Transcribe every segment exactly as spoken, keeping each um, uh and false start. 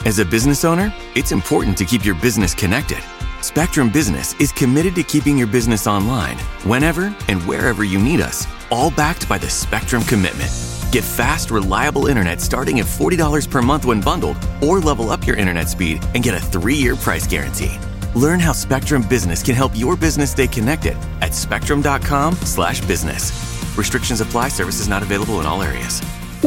As a business owner, it's important to keep your business connected. Spectrum Business is committed to keeping your business online whenever and wherever you need us, all backed by the Spectrum Commitment. Get fast, reliable internet starting at forty dollars per month when bundled, or level up your internet speed and get a three-year price guarantee. Learn how Spectrum Business can help your business stay connected at spectrum.com slash business. Restrictions apply. Services not available in all areas.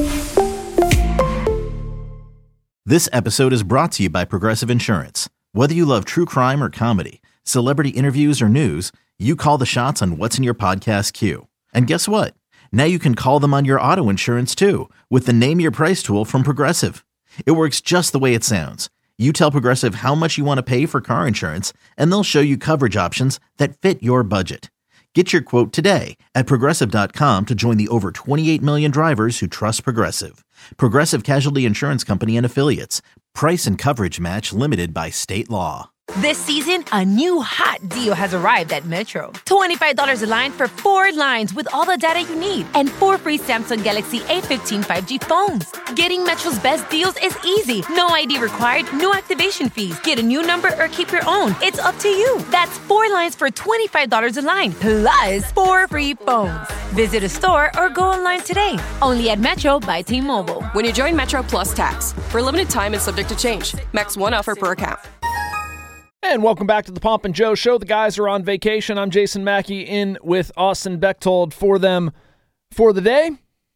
This episode is brought to you by Progressive Insurance. Whether you love true crime or comedy, celebrity interviews or news, you call the shots on what's in your podcast queue. And guess what? Now you can call them on your auto insurance too with the Name Your Price tool from Progressive. It works just the way it sounds. You tell Progressive how much you want to pay for car insurance, and they'll show you coverage options that fit your budget. Get your quote today at Progressive dot com to join the over twenty-eight million drivers who trust Progressive. Progressive Casualty Insurance Company and Affiliates. Price and coverage match limited by state law. This season, a new hot deal has arrived at Metro. twenty-five dollars a line for four lines with all the data you need and four free Samsung Galaxy A fifteen five G phones. Getting Metro's best deals is easy. No I D required, no activation fees. Get a new number or keep your own. It's up to you. That's four lines for twenty-five dollars a line, plus four free phones. Visit a store or go online today. Only at Metro by T-Mobile. When you join Metro Plus Tax. For a limited time and subject to change. Max one offer per account. And welcome back to the Pomp and Joe Show. The guys are on vacation. I'm Jason Mackey in with Austin Bechtold for them for the day.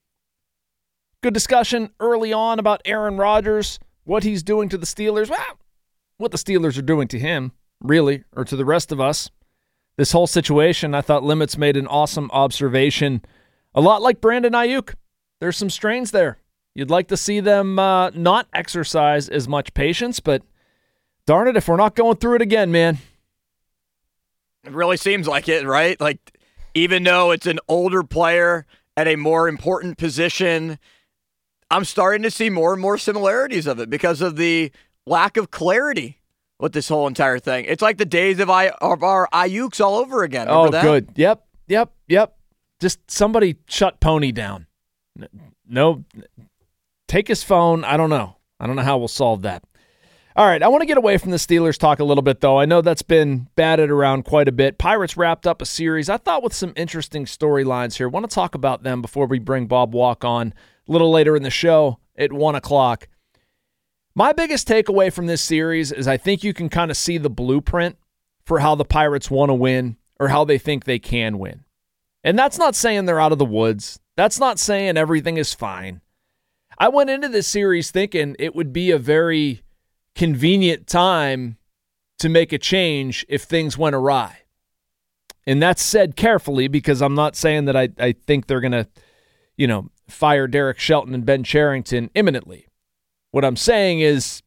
Good discussion early on about Aaron Rodgers, what he's doing to the Steelers. Well, what the Steelers are doing to him, really, or to the rest of us. This whole situation, I thought Limits made an awesome observation. A lot like Brandon Ayuk. There's some strains there. You'd like to see them uh, not exercise as much patience, but darn it, if we're not going through it again, man. It really seems like it, right? Like, even though it's an older player at a more important position, I'm starting to see more and more similarities of it because of the lack of clarity with this whole entire thing. It's like the days of, I, of our Ayuks all over again. Remember oh, that? Good. Yep, yep, yep. Just somebody shut Pony down. No, take his phone. I don't know. I don't know how we'll solve that. All right, I want to get away from the Steelers talk a little bit, though. I know that's been batted around quite a bit. Pirates wrapped up a series, I thought, with some interesting storylines here. I want to talk about them before we bring Bob Walk on a little later in the show at one o'clock. My biggest takeaway from this series is I think you can kind of see the blueprint for how the Pirates want to win or how they think they can win. And that's not saying they're out of the woods. That's not saying everything is fine. I went into this series thinking it would be a very convenient time to make a change if things went awry. And that's said carefully because I'm not saying that I, I think they're going to, you know, fire Derek Shelton and Ben Cherington imminently. What I'm saying is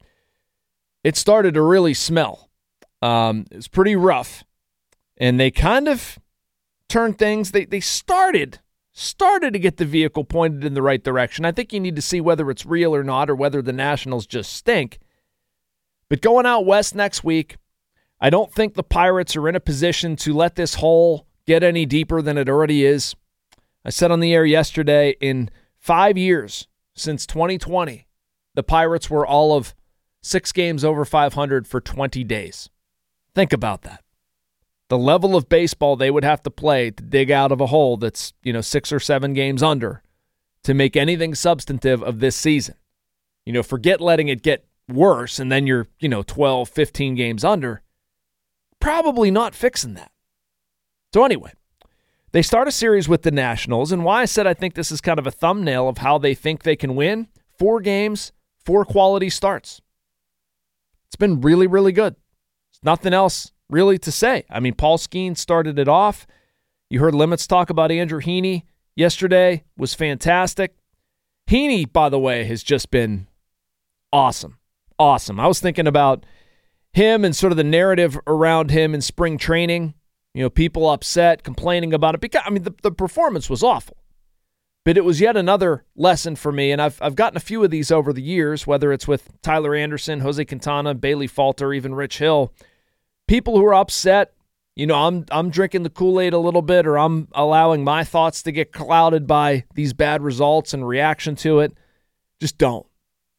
it started to really smell. Um, it was pretty rough. And they kind of turned things, they they started, started to get the vehicle pointed in the right direction. I think you need to see whether it's real or not or whether the Nationals just stink. But going out west next week, I don't think the Pirates are in a position to let this hole get any deeper than it already is. I said on the air yesterday, in five years since twenty twenty, the Pirates were all of six games over five hundred for twenty days. Think about that. The level of baseball they would have to play to dig out of a hole that's, you know, six or seven games under to make anything substantive of this season. You know, forget letting it get worse and then you're, you know, twelve, fifteen games under. Probably not fixing that. So anyway, they start a series with the Nationals, and why I said I think this is kind of a thumbnail of how they think they can win, four games, four quality starts. It's been really, really good. There's nothing else really to say. I mean, Paul Skeens started it off. You heard Limits talk about Andrew Heaney yesterday. Was fantastic. Heaney, by the way, has just been awesome. Awesome. I was thinking about him and sort of the narrative around him in spring training. You know, people upset, complaining about it. Because, I mean, the, the performance was awful. But it was yet another lesson for me, and I've I've gotten a few of these over the years, whether it's with Tyler Anderson, Jose Quintana, Bailey Falter, even Rich Hill. People who are upset, you know, I'm I'm drinking the Kool-Aid a little bit, or I'm allowing my thoughts to get clouded by these bad results and reaction to it. Just don't.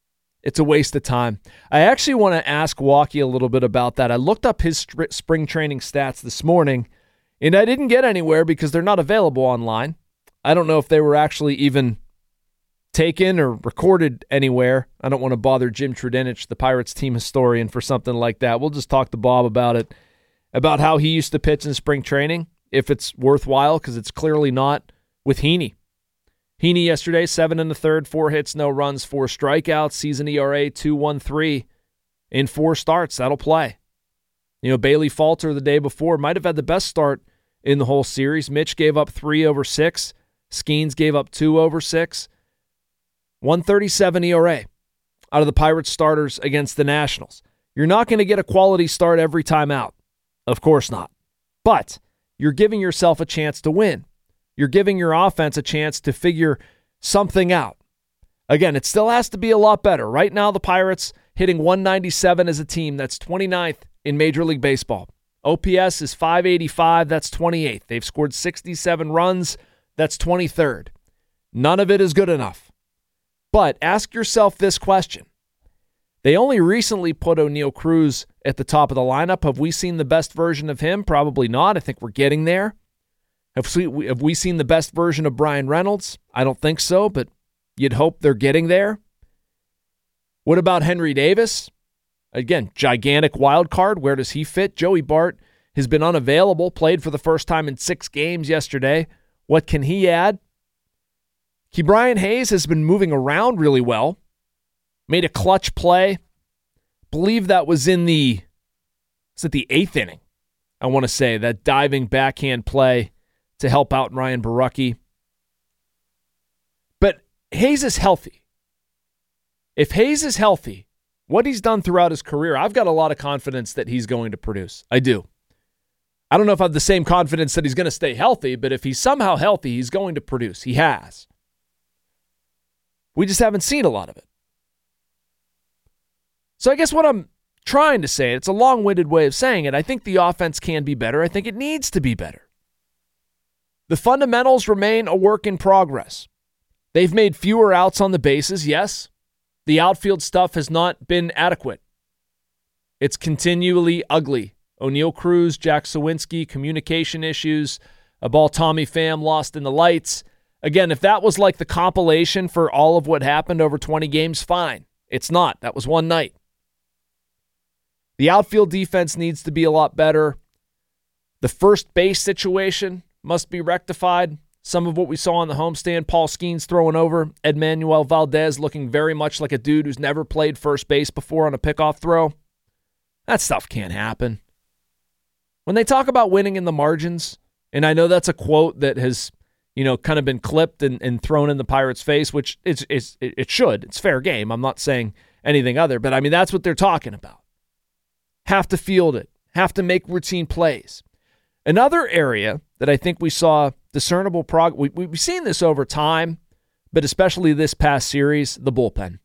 It's a waste of time. I actually want to ask Walkie a little bit about that. I looked up his st- spring training stats this morning, and I didn't get anywhere because they're not available online. I don't know if they were actually even taken or recorded anywhere. I don't want to bother Jim Trudinich, the Pirates team historian, for something like that. We'll just talk to Bob about it, about how he used to pitch in spring training, if it's worthwhile, because it's clearly not with Heaney. Heaney yesterday, seven in the third, four hits, no runs, four strikeouts, season E R A two point one three in four starts. That'll play. You know, Bailey Falter the day before might have had the best start in the whole series. Mitch gave up three over six. Skeens gave up two over six. one thirty-seven E R A out of the Pirates starters against the Nationals. You're not going to get a quality start every time out. Of course not. But you're giving yourself a chance to win. You're giving your offense a chance to figure something out. Again, it still has to be a lot better. Right now, the Pirates hitting one ninety-seven as a team. That's twenty-ninth in Major League Baseball. O P S is five eighty-five. That's twenty-eighth. They've scored sixty-seven runs. That's twenty-third. None of it is good enough. But ask yourself this question. They only recently put O'Neal Cruz at the top of the lineup. Have we seen the best version of him? Probably not. I think we're getting there. Have we, have we seen the best version of Brian Reynolds? I don't think so, but you'd hope they're getting there. What about Henry Davis? Again, gigantic wild card. Where does he fit? Joey Bart has been unavailable, played for the first time in six games yesterday. What can he add? Ke'Bryan Hayes has been moving around really well. Made a clutch play. Believe that was in the, was it the eighth inning? I want to say that diving backhand play to help out Ryan Borucki. But Hayes is healthy. If Hayes is healthy, what he's done throughout his career, I've got a lot of confidence that he's going to produce. I do. I don't know if I have the same confidence that he's going to stay healthy, but if he's somehow healthy, he's going to produce. He has. We just haven't seen a lot of it. So I guess what I'm trying to say, it's a long-winded way of saying it, I think the offense can be better. I think it needs to be better. The fundamentals remain a work in progress. They've made fewer outs on the bases, yes. The outfield stuff has not been adequate. It's continually ugly. O'Neal Cruz, Jack Sawinski, communication issues, a ball Tommy Pham lost in the lights. Again, if that was like the compilation for all of what happened over twenty games, fine. It's not. That was one night. The outfield defense needs to be a lot better. The first base situation must be rectified. Some of what we saw on the homestand, Paul Skeens throwing over, Edmanuel Valdez looking very much like a dude who's never played first base before on a pickoff throw. That stuff can't happen. When they talk about winning in the margins, and I know that's a quote that has, you know, kind of been clipped and, and thrown in the Pirates' face, which it's, it's, it should. It's fair game. I'm not saying anything other, but I mean, that's what they're talking about. Have to field it. Have to make routine plays. Another area that I think we saw discernible progress, we, we've seen this over time, but especially this past series, the bullpen.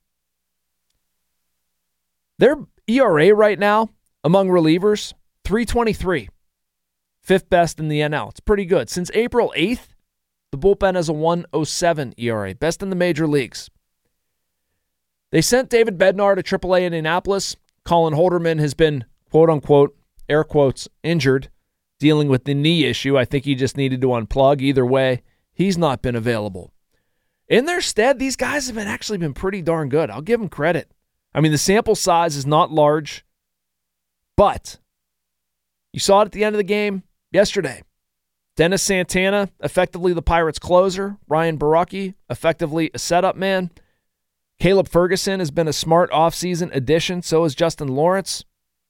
Their E R A right now among relievers, three twenty-three. Fifth best in the N L. It's pretty good. Since April eighth, the bullpen has a one oh seven E R A, best in the major leagues. They sent David Bednar to triple A in Indianapolis. Colin Holderman has been, quote-unquote, air quotes, injured, dealing with the knee issue. I think he just needed to unplug. Either way, he's not been available. In their stead, these guys have been actually been pretty darn good. I'll give them credit. I mean, the sample size is not large, but you saw it at the end of the game yesterday. Dennis Santana, effectively the Pirates' closer. Ryan Borucki, effectively a setup man. Caleb Ferguson has been a smart offseason addition. So has Justin Lawrence.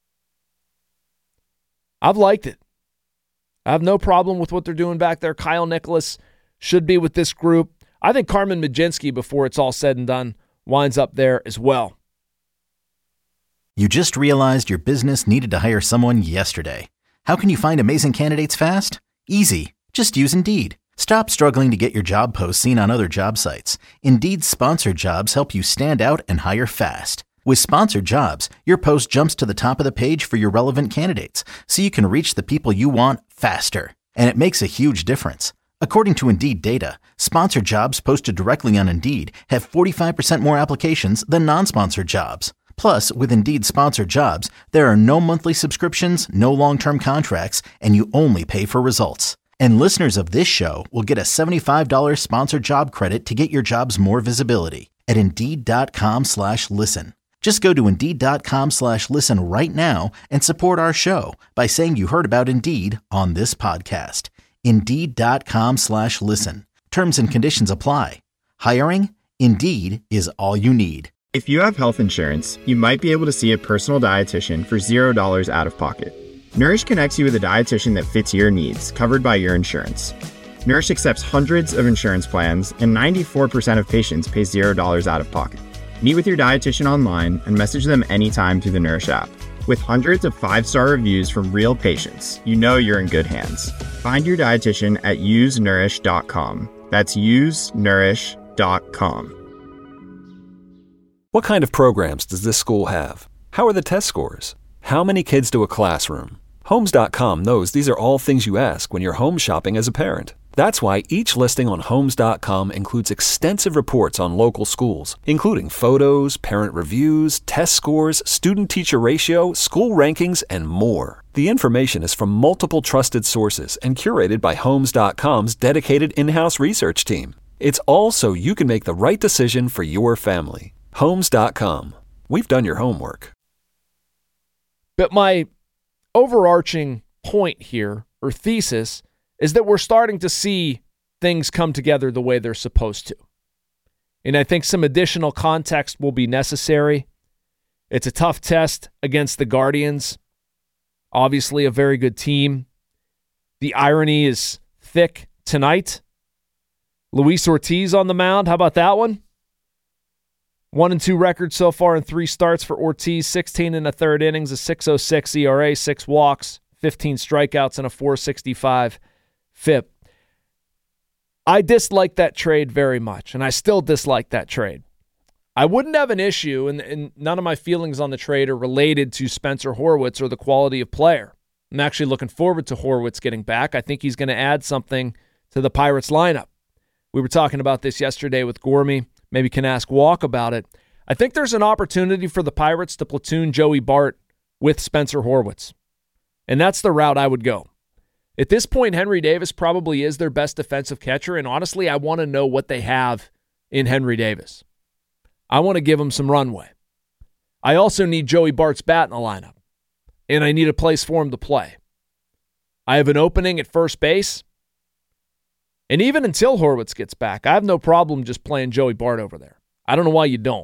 I've liked it. I have no problem with what they're doing back there. Kyle Nicholas should be with this group. I think Carmen Mlodzinski, before it's all said and done, winds up there as well. You just realized your business needed to hire someone yesterday. How can you find amazing candidates fast? Easy. Just use Indeed. Stop struggling to get your job posts seen on other job sites. Indeed's sponsored jobs help you stand out and hire fast. With sponsored jobs, your post jumps to the top of the page for your relevant candidates, so you can reach the people you want faster. And it makes a huge difference. According to Indeed data, sponsored jobs posted directly on Indeed have forty-five percent more applications than non-sponsored jobs. Plus, with Indeed sponsored jobs, there are no monthly subscriptions, no long-term contracts, and you only pay for results. And listeners of this show will get a seventy-five dollars sponsored job credit to get your jobs more visibility at Indeed.com slash listen. Just go to Indeed.com slash listen right now and support our show by saying you heard about Indeed on this podcast. Indeed.com slash listen. Terms and conditions apply. Hiring? Indeed is all you need. If you have health insurance, you might be able to see a personal dietitian for zero dollars out of pocket. Nourish connects you with a dietitian that fits your needs, covered by your insurance. Nourish accepts hundreds of insurance plans, and ninety-four percent of patients pay zero dollars out of pocket. Meet with your dietitian online and message them anytime through the Nourish app. With hundreds of five-star reviews from real patients, you know you're in good hands. Find your dietitian at use nourish dot com. That's use nourish dot com. What kind of programs does this school have? How are the test scores? How many kids do a classroom? Homes dot com knows these are all things you ask when you're home shopping as a parent. That's why each listing on Homes dot com includes extensive reports on local schools, including photos, parent reviews, test scores, student-teacher ratio, school rankings, and more. The information is from multiple trusted sources and curated by Homes dot com's dedicated in-house research team. It's all so you can make the right decision for your family. Homes dot com. We've done your homework. But my overarching point here, or thesis, is that we're starting to see things come together the way they're supposed to. And I think some additional context will be necessary. It's a tough test against the Guardians. Obviously a very good team. The irony is thick tonight. Luis Ortiz on the mound. How about that one? One and two record so far in three starts for Ortiz. sixteen and a third innings, a six oh six E R A, six walks, fifteen strikeouts, and a four sixty-five F I P. I dislike that trade very much, and I still dislike that trade. I wouldn't have an issue, and, and none of my feelings on the trade are related to Spencer Horwitz or the quality of player. I'm actually looking forward to Horwitz getting back. I think he's going to add something to the Pirates lineup. We were talking about this yesterday with Gormy. Maybe can ask Walk about it. I think there's an opportunity for the Pirates to platoon Joey Bart with Spencer Horwitz. And that's the route I would go. At this point, Henry Davis probably is their best defensive catcher, and honestly, I want to know what they have in Henry Davis. I want to give him some runway. I also need Joey Bart's bat in the lineup, and I need a place for him to play. I have an opening at first base, and even until Horwitz gets back, I have no problem just playing Joey Bart over there. I don't know why you don't.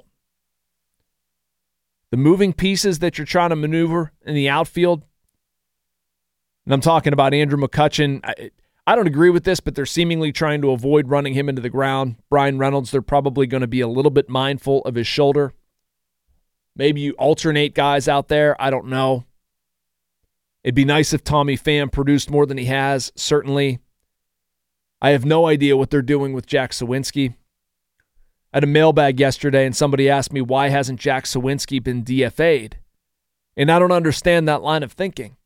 The moving pieces that you're trying to maneuver in the outfield, and I'm talking about Andrew McCutchen. I, I don't agree with this, but they're seemingly trying to avoid running him into the ground. Brian Reynolds, they're probably going to be a little bit mindful of his shoulder. Maybe you alternate guys out there. I don't know. It'd be nice if Tommy Pham produced more than he has, certainly. I have no idea what they're doing with Jack Sawinski. I had a mailbag yesterday, and somebody asked me, why hasn't Jack Sawinski been D F A'd? And I don't understand that line of thinking.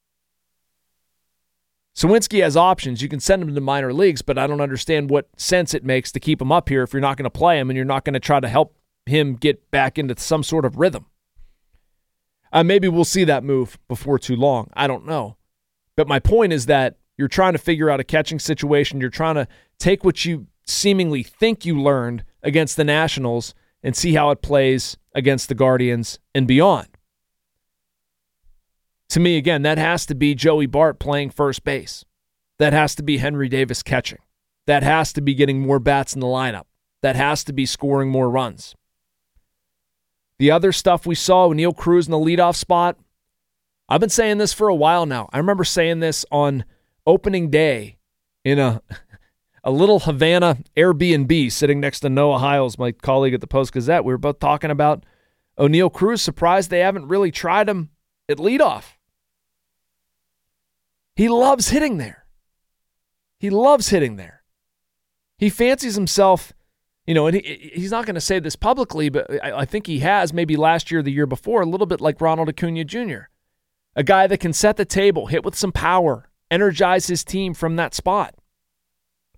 Sawinski has options. You can send him to the minor leagues, but I don't understand what sense it makes to keep him up here if you're not going to play him and you're not going to try to help him get back into some sort of rhythm. Uh, maybe we'll see that move before too long. I don't know. But my point is that you're trying to figure out a catching situation. You're trying to take what you seemingly think you learned against the Nationals and see how it plays against the Guardians and beyond. To me, again, that has to be Joey Bart playing first base. That has to be Henry Davis catching. That has to be getting more bats in the lineup. That has to be scoring more runs. The other stuff we saw, Neil Cruz in the leadoff spot, I've been saying this for a while now. I remember saying this on opening day in a a little Havana Airbnb sitting next to Noah Hiles, my colleague at the Post-Gazette. We were both talking about O'Neal Cruz, surprised they haven't really tried him at leadoff. He loves hitting there. He loves hitting there. He fancies himself, you know, and he, he's not going to say this publicly, but I, I think he has maybe last year or the year before, a little bit like Ronald Acuna Junior A guy that can set the table, hit with some power, energize his team from that spot.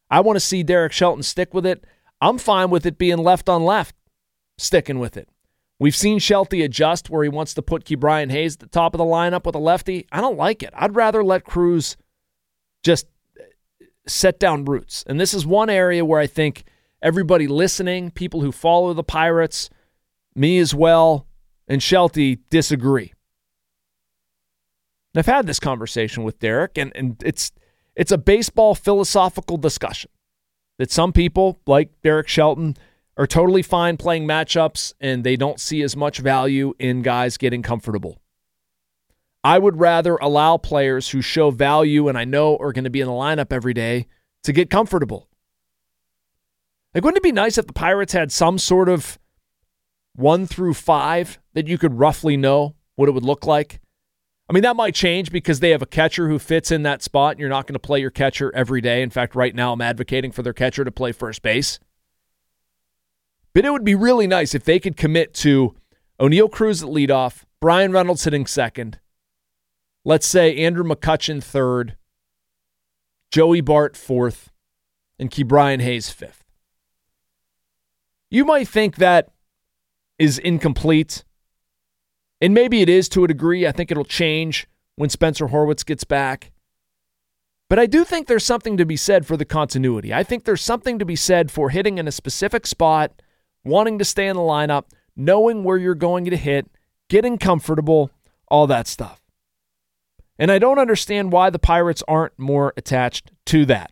I want to see Derek Shelton stick with it. I'm fine with it being left on left, sticking with it. We've seen Shelty adjust where he wants to put Ke'Bryan Hayes at the top of the lineup with a lefty. I don't like it. I'd rather let Cruz just set down roots. And this is one area where I think everybody listening, people who follow the Pirates, me as well, and Shelty disagree. And I've had this conversation with Derek, and, and it's it's a baseball philosophical discussion that some people, like Derek Shelton, are totally fine playing matchups, and they don't see as much value in guys getting comfortable. I would rather allow players who show value and I know are going to be in the lineup every day to get comfortable. Like, wouldn't it be nice if the Pirates had some sort of one through five that you could roughly know what it would look like? I mean, that might change because they have a catcher who fits in that spot, and you're not going to play your catcher every day. In fact, right now I'm advocating for their catcher to play first base. But it would be really nice if they could commit to O'Neill Cruz at leadoff, Brian Reynolds hitting second, let's say Andrew McCutchen third, Joey Bart fourth, and Ke'Bryan Hayes fifth. You might think that is incomplete, and maybe it is to a degree. I think it'll change when Spencer Horwitz gets back. But I do think there's something to be said for the continuity. I think there's something to be said for hitting in a specific spot, wanting to stay in the lineup, knowing where you're going to hit, getting comfortable, all that stuff. And I don't understand why the Pirates aren't more attached to that.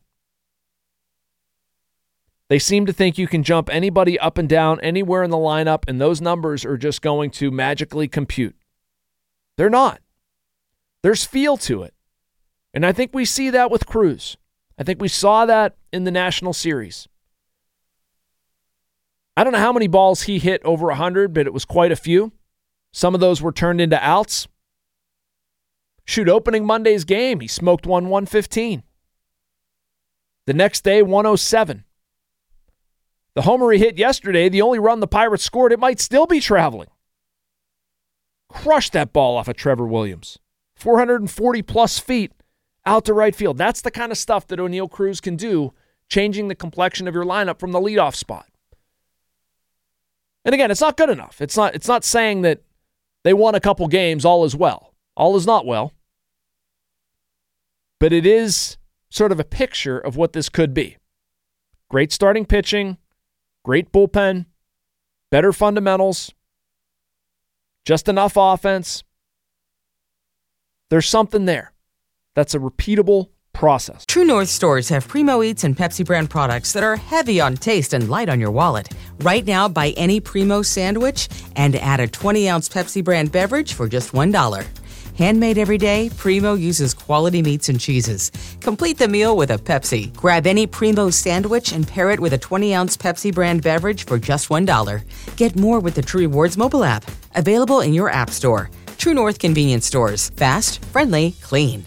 They seem to think you can jump anybody up and down anywhere in the lineup, and those numbers are just going to magically compute. They're not. There's feel to it. And I think we see that with Cruz. I think we saw that in the National Series. I don't know how many balls he hit over one hundred, but it was quite a few. Some of those were turned into outs. Shoot, opening Monday's game, he smoked one one fifteen. The next day, one oh seven. The homer he hit yesterday, the only run the Pirates scored, it might still be traveling. Crushed that ball off of Trevor Williams. four hundred forty plus feet out to right field. That's the kind of stuff that O'Neill Cruz can do, changing the complexion of your lineup from the leadoff spot. And again, it's not good enough. It's not, it's not saying that they won a couple games, all is well. All is not well. But it is sort of a picture of what this could be. Great starting pitching, great bullpen, better fundamentals, just enough offense. There's something there. That's a repeatable process. True North stores have Primo Eats and Pepsi brand products that are heavy on taste and light on your wallet. Right now, buy any Primo sandwich and add a twenty-ounce Pepsi brand beverage for just one dollar. Handmade every day, Primo uses quality meats and cheeses. Complete the meal with a Pepsi. Grab any Primo sandwich and pair it with a twenty-ounce Pepsi brand beverage for just one dollar. Get more with the True Rewards mobile app. Available in your app store. True North convenience stores. Fast, friendly, clean.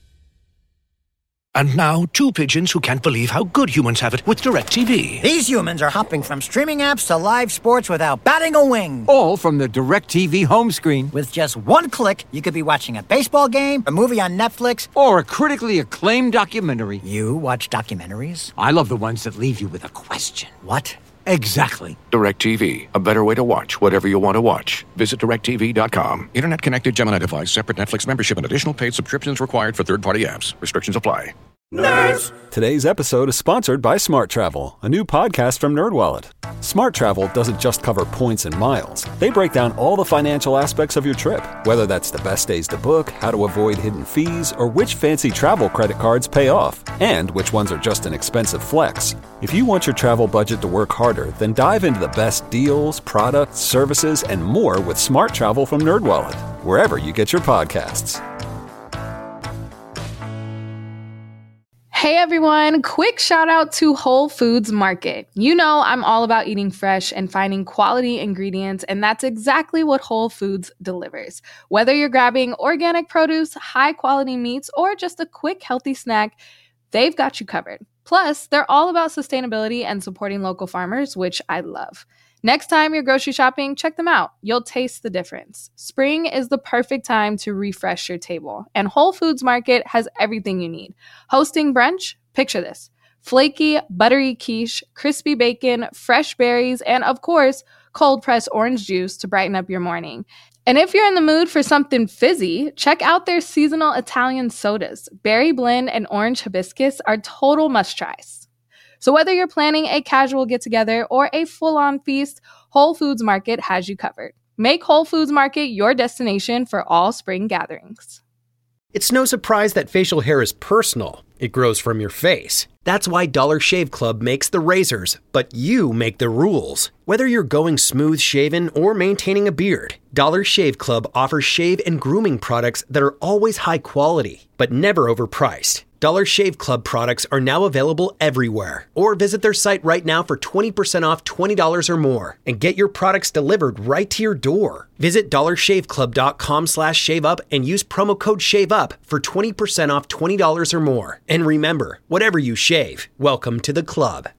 And now, two pigeons who can't believe how good humans have it with DirecTV. These humans are hopping from streaming apps to live sports without batting a wing. All from the DirecTV home screen. With just one click, you could be watching a baseball game, a movie on Netflix, or a critically acclaimed documentary. You watch documentaries? I love the ones that leave you with a question. What? Exactly. DirecTV, a better way to watch whatever you want to watch. Visit direct T V dot com. Internet connected Gemini device, separate Netflix membership, and additional paid subscriptions required for third-party apps. Restrictions apply. Nerds! Today's episode is sponsored by Smart Travel, a new podcast from NerdWallet. Smart Travel doesn't just cover points and miles. They break down all the financial aspects of your trip, whether that's the best days to book, how to avoid hidden fees, or which fancy travel credit cards pay off, and which ones are just an expensive flex. If you want your travel budget to work harder, then dive into the best deals, products, services, and more with Smart Travel from NerdWallet, wherever you get your podcasts. Hey everyone, quick shout out to Whole Foods Market. You know I'm all about eating fresh and finding quality ingredients, and that's exactly what Whole Foods delivers. Whether you're grabbing organic produce, high quality meats, or just a quick healthy snack, they've got you covered. Plus, they're all about sustainability and supporting local farmers, which I love. Next time you're grocery shopping, check them out. You'll taste the difference. Spring is the perfect time to refresh your table, and Whole Foods Market has everything you need. Hosting brunch? Picture this. flaky, buttery quiche, crispy bacon, fresh berries, and of course, cold-pressed orange juice to brighten up your morning. And if you're in the mood for something fizzy, check out their seasonal Italian sodas. Berry blend and orange hibiscus are total must-tries. So whether you're planning a casual get-together or a full-on feast, Whole Foods Market has you covered. Make Whole Foods Market your destination for all spring gatherings. It's no surprise that facial hair is personal. It grows from your face. That's why Dollar Shave Club makes the razors, but you make the rules. Whether you're going smooth shaven or maintaining a beard, Dollar Shave Club offers shave and grooming products that are always high quality, but never overpriced. Dollar Shave Club products are now available everywhere. Or visit their site right now for twenty percent off twenty dollars or more and get your products delivered right to your door. Visit dollar shave club dot com slash shave up and use promo code SHAVEUP for twenty percent off twenty dollars or more. And remember, whatever you shave, welcome to the club.